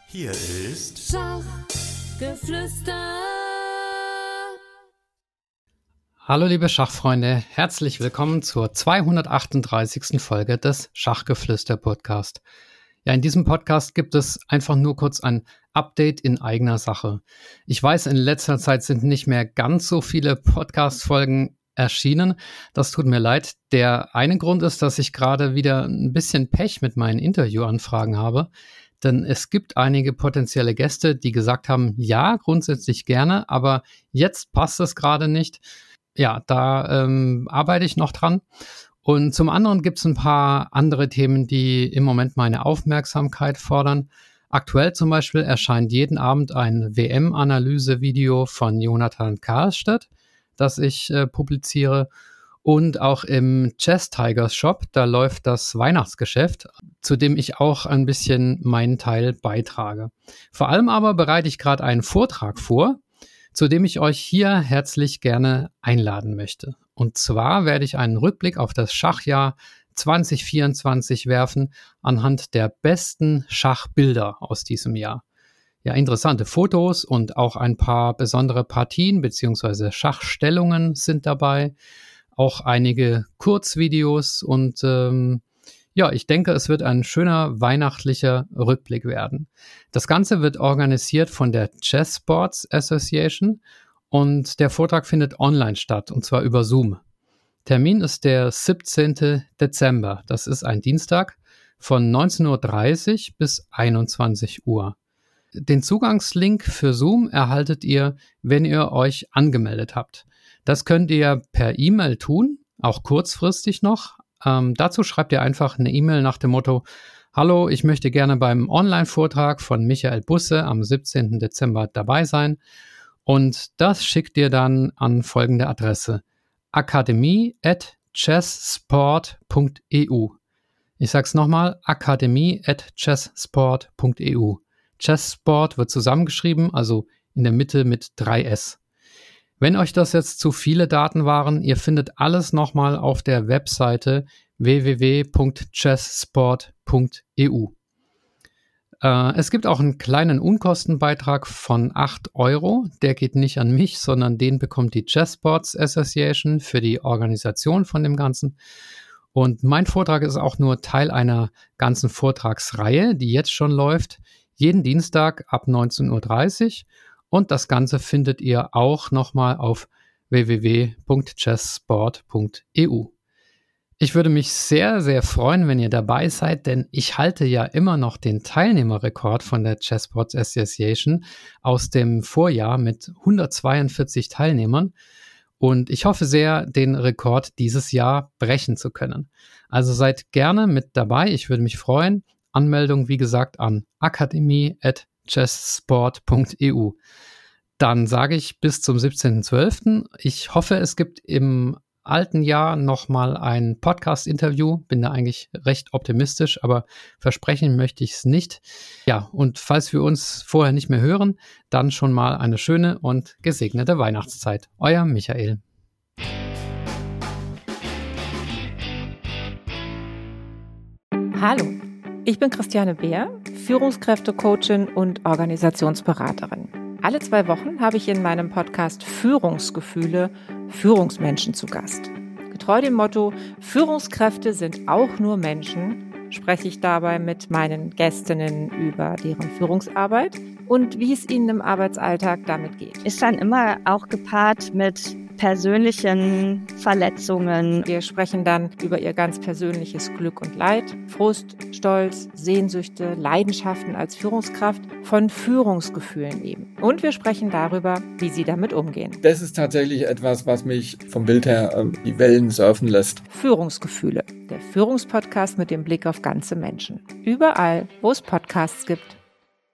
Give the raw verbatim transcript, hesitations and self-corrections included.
Hier ist Schachgeflüster. Hallo liebe Schachfreunde, herzlich willkommen zur zweihundertachtunddreißigsten Folge des Schachgeflüster-Podcast. Ja, in diesem Podcast gibt es einfach nur kurz ein Update in eigener Sache. Ich weiß, in letzter Zeit sind nicht mehr ganz so viele Podcast-Folgen erschienen. Das tut mir leid. Der eine Grund ist, dass ich gerade wieder ein bisschen Pech mit meinen Interviewanfragen habe. Denn es gibt einige potenzielle Gäste, die gesagt haben, ja, grundsätzlich gerne, aber jetzt passt es gerade nicht. Ja, da ähm, arbeite ich noch dran. Und zum anderen gibt es ein paar andere Themen, die im Moment meine Aufmerksamkeit fordern. Aktuell zum Beispiel erscheint jeden Abend ein W M-Analyse-Video von Jonathan Karlstedt, das ich äh, publiziere. Und auch im Chess Tigers Shop, da läuft das Weihnachtsgeschäft, zu dem ich auch ein bisschen meinen Teil beitrage. Vor allem aber bereite ich gerade einen Vortrag vor, zu dem ich euch hier herzlich gerne einladen möchte. Und zwar werde ich einen Rückblick auf das Schachjahr zwanzig vierundzwanzig werfen anhand der besten Schachbilder aus diesem Jahr. Ja, interessante Fotos und auch ein paar besondere Partien bzw. Schachstellungen sind dabei. Auch einige Kurzvideos und ähm, ja, ich denke, es wird ein schöner weihnachtlicher Rückblick werden. Das Ganze wird organisiert von der Chess Sports Association und der Vortrag findet online statt und zwar über Zoom. Termin ist der siebzehnten Dezember, das ist ein Dienstag von neunzehn Uhr dreißig bis einundzwanzig Uhr. Den Zugangslink für Zoom erhaltet ihr, wenn ihr euch angemeldet habt. Das könnt ihr per E-Mail tun, auch kurzfristig noch. Ähm, dazu schreibt ihr einfach eine E-Mail nach dem Motto: Hallo, ich möchte gerne beim Online-Vortrag von Michael Busse am siebzehnten Dezember dabei sein. Und das schickt ihr dann an folgende Adresse: akademie at chesssport punkt e u. Ich sag's nochmal: akademie at chesssport punkt e u. Chesssport wird zusammengeschrieben, also in der Mitte mit drei S. Wenn euch das jetzt zu viele Daten waren, ihr findet alles nochmal auf der Webseite w w w punkt chesssport punkt e u. Äh, es gibt auch einen kleinen Unkostenbeitrag von acht Euro. Der geht nicht an mich, sondern den bekommt die Chess Sports Association für die Organisation von dem Ganzen. Und mein Vortrag ist auch nur Teil einer ganzen Vortragsreihe, die jetzt schon läuft, jeden Dienstag ab neunzehn Uhr dreißig. Und das Ganze findet ihr auch nochmal auf w w w punkt chesssport punkt e u. Ich würde mich sehr, sehr freuen, wenn ihr dabei seid, denn ich halte ja immer noch den Teilnehmerrekord von der Chess Sports Association aus dem Vorjahr mit hundertzweiundvierzig Teilnehmern. Und ich hoffe sehr, den Rekord dieses Jahr brechen zu können. Also seid gerne mit dabei, ich würde mich freuen. Anmeldung, wie gesagt, an akademie at chesssport punkt e u. Dann sage ich bis zum siebzehnten zwölften Ich hoffe, es gibt im alten Jahr nochmal ein Podcast-Interview. Bin da eigentlich recht optimistisch, aber versprechen möchte ich es nicht. Ja, und falls wir uns vorher nicht mehr hören, dann schon mal eine schöne und gesegnete Weihnachtszeit. Euer Michael. Hallo, ich bin Christiane Beer, Führungskräfte-Coachin und Organisationsberaterin. Alle zwei Wochen habe ich in meinem Podcast Führungsgefühle Führungsmenschen zu Gast. Getreu dem Motto Führungskräfte sind auch nur Menschen, spreche ich dabei mit meinen Gästinnen über deren Führungsarbeit und wie es ihnen im Arbeitsalltag damit geht. Ist dann immer auch gepaart mit persönlichen Verletzungen. Wir sprechen dann über ihr ganz persönliches Glück und Leid, Frust, Stolz, Sehnsüchte, Leidenschaften als Führungskraft, von Führungsgefühlen eben. Und wir sprechen darüber, wie sie damit umgehen. Das ist tatsächlich etwas, was mich vom Bild her äh, die Wellen surfen lässt. Führungsgefühle, der Führungspodcast mit dem Blick auf ganze Menschen. Überall, wo es Podcasts gibt.